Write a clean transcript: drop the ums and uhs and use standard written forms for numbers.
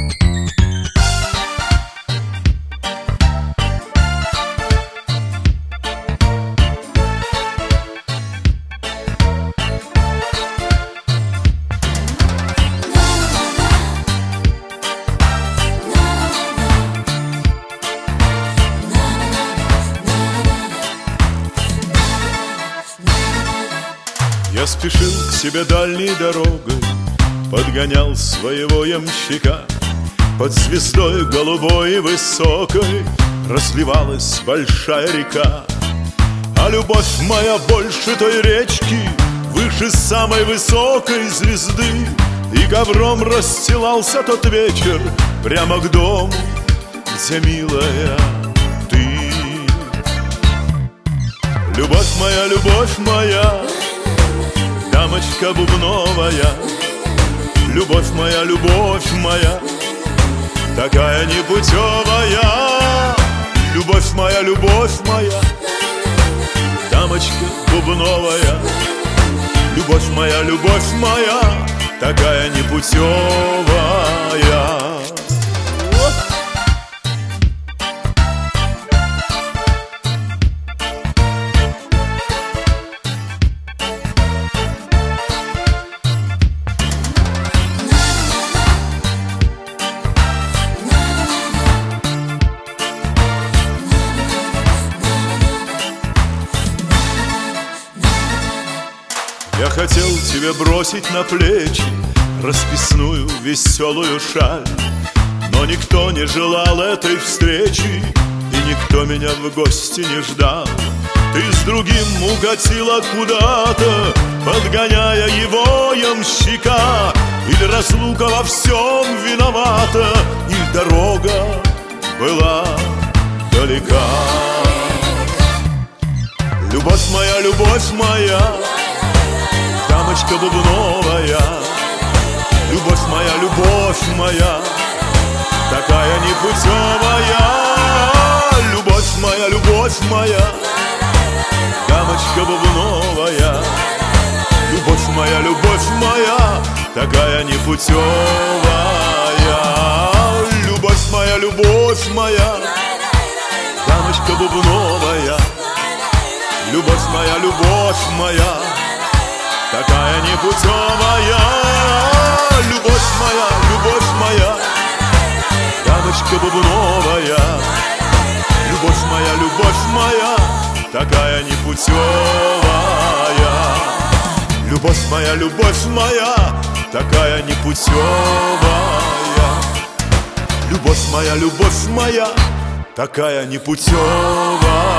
Я спешил к себе дальней дорогой, подгонял своего ямщика. Под звездой голубой и высокой разливалась большая река. А любовь моя больше той речки, выше самой высокой звезды. И ковром расстилался тот вечер прямо к дому, где, милая, ты. Любовь моя, дамочка бубновая, любовь моя, такая непутевая. Любовь моя, дамочка бубновая, любовь моя, такая непутевая. Я хотел тебе бросить на плечи расписную веселую шаль, но никто не желал этой встречи, и никто меня в гости не ждал. Ты с другим укатила куда-то, подгоняя его ямщика. Или разлука во всем виновата, или дорога была далека. Любовь моя, дамочка бубновая, любовь моя, такая непутевая. Любовь моя, дамочка бубновая, любовь моя, такая непутевая. Любовь моя, дамочка бубновая, любовь моя, такая непутевая. Любовь моя, дамочка бубновая, любовь моя, такая непутевая. Любовь моя, такая непутевая. Любовь моя, такая непутевая.